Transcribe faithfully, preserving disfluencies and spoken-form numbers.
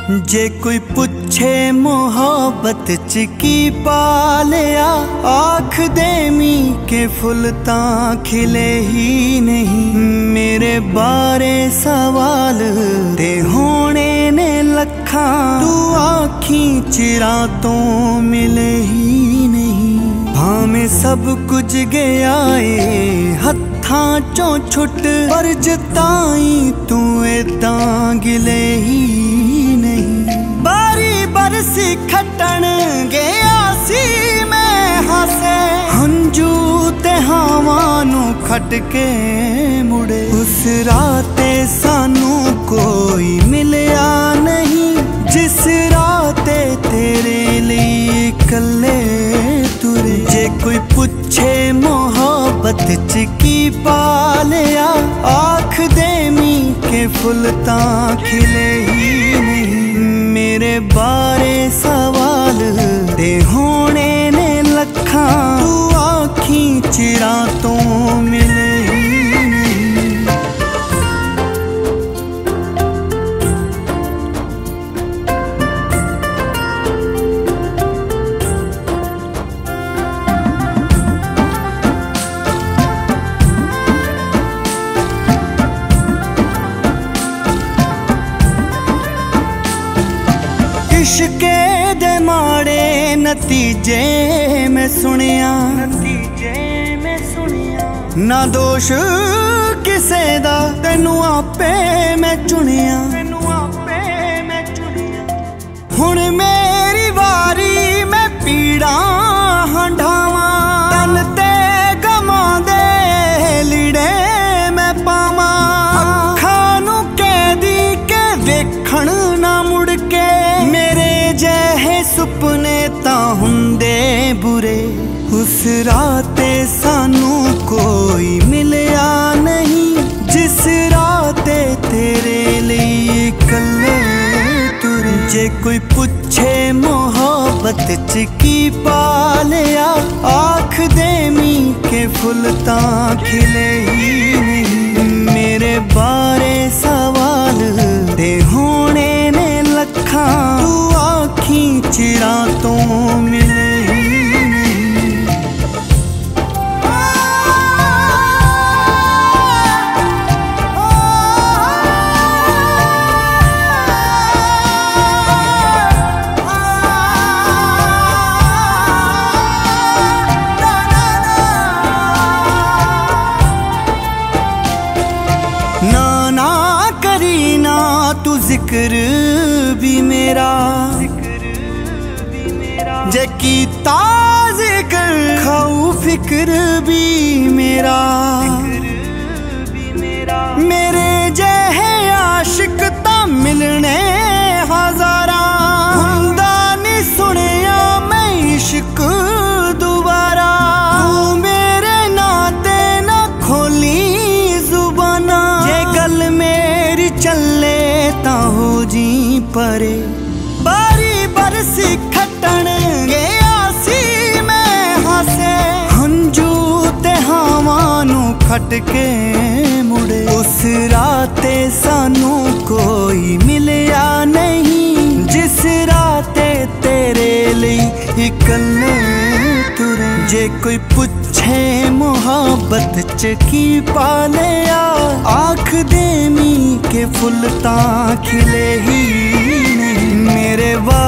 जे कोई पुछे मोहब्बत च की पालिया, आख देमी के फुल तां खिले ही नहीं। मेरे बारे सवाल ते होने ने लखां, तू आखी चिरा तो मिले ही नहीं। भावें सब कुछ गया ए हत्थां चों छुट, पर जताई तू एदां गिले ही नहीं। बारी बरसी खटन गया सी मैं हासे, हंजू ते हवां नू खट के मुड़े। उस राते सानू कोई मिलया नहीं, जिस राते तेरे लिए कल्ले तुरे। जे कोई पुछे मोहब्बत च की पालिया, आख देमी के फुल तां खिले ही नहीं। मेरे बारे सवाल ते होने ने लखां, तू आखी चिरा तो मिले ही नहीं। इश्के दे माड़े नतीजे मैं सुनिया, नतीजे मैं सुनिया। ना दोष किसे दा तेनू आपे मैं चुनिया, तेनू आपे मैं चुनिया। हुण मेरी वारी मैं पीड़ा हंढावां, तन ते गमां दे लीड़े मैं पावां। अखां नू कैदी के वेखण ना मुड़ के, मेरे जहे सुपने तां हुंदे बुरे। उस राते सानू कोई मिलया नहीं, जिस राते तेरे लिए कल्ले तुरे। जे कोई पुछे मोहब्बत च की पालिया, आख देमी के फुल तां खिले ही नहीं। मेरे बारे सवाल ते होने ने लखां, तू आखी चिरा तो मिले ही नहीं। ना ना करी ना तू जिक्र भी मेरा, जे कीता जिक्र खाऊ फिक्र भी मेरा। मेरे जहे आशिक तां मिलने हजारा, हुंदा नी सुनिया मैं इश्क दोबारा। तू मेरे नाते ना खोली जुबाना, जे गल मेरी चले तां हो जी परे। बारी बरसी खटन गया सी मैं हासे, हंजू ते हवां नू खट के मुड़े। उस राते सानू कोई मिलया नहीं, जिस राते तेरे लिए कल्ले तुरे। जे कोई पुछे मोहब्बत च की पालिया, आख देमी के फुल तां खिले ही नहीं। मेरे